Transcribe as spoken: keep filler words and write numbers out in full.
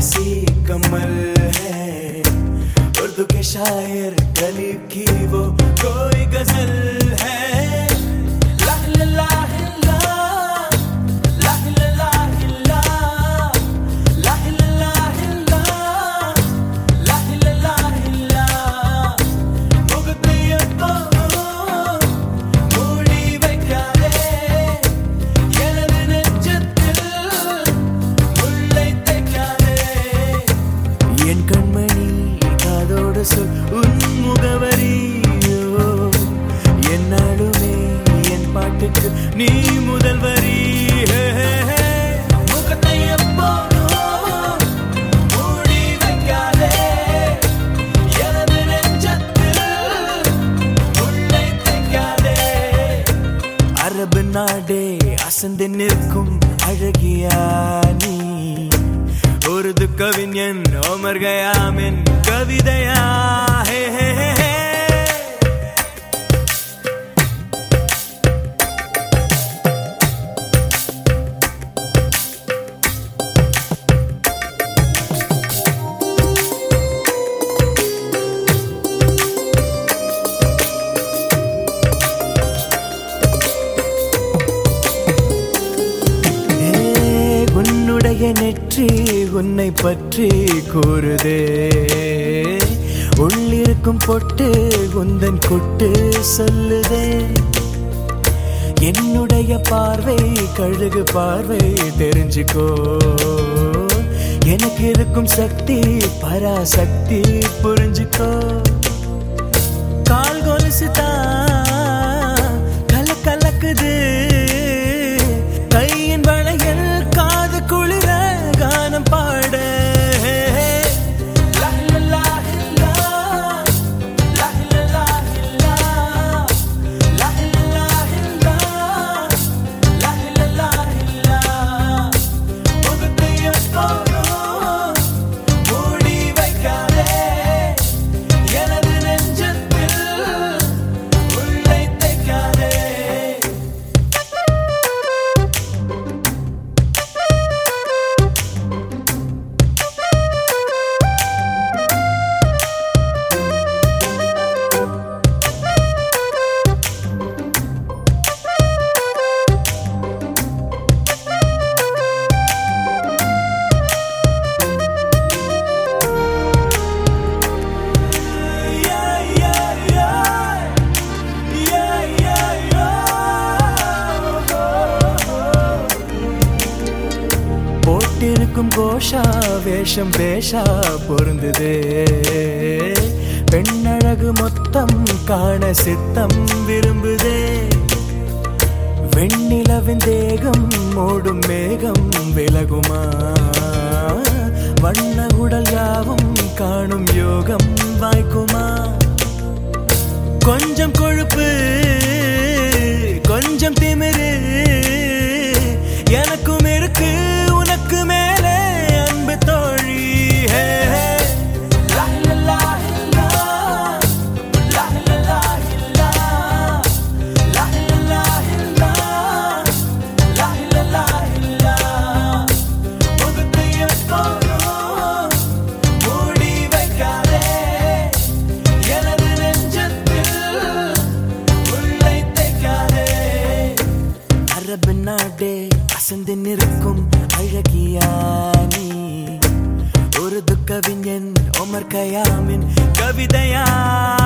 सी कमल है, उर्दू के शायर गलीब की वो कोई गजल है। உன் முகவரியோ என்னாலுமே என் பாட்டுக்கு நீ முதல் வரி. முகத்தை எப்போதும் மூடி வைக்காதே, எனது நெஞ்சத்தில் உள்ளே தைக்காதே. அரபு நாடே அசந்து நிற்கும் அழகியா நீ, உருது கவிஞன் ஓமர் கயாமின் கவிதையா. ஹே ஹே ஹே நெற்றி உன்னை பற்றி கூறுதே, உள்ளிருக்கும் பொட்டு உந்தன் கொட்டு சொல்லுதே. என்னுடைய பார்வை கழுகு பார்வை தெரிஞ்சுக்கோ, எனக்கு இருக்கும் சக்தி பராசக்தி புரிஞ்சுக்கோ. கால் கொலுசு தான் கல கலக்குது, கையின் வளையல் காது குளிர கானம் பாட. இருக்கும் கோஷா வேஷம் வேஷா பொருந்ததே, பெண்ணழகு மொத்தம் காண சித்தம் விரும்புதே. வெண்ணிலவின் தேகம் மூடும் மேகம் விலகுமா, வண்ண உடல் யாவும் காணும் யோகம் வாய்க்குமா. கொஞ்சம் கொழுப்பு கொஞ்சம் திமிரு எனக்கும் இருக்கு, உனக்கு மேலே அன்பு தோழி. அரபு நாடே அசந்து நிற்கும் அழகியா நீ, உருது கவிஞன் ஓமர் கயாமின் கவிதையா.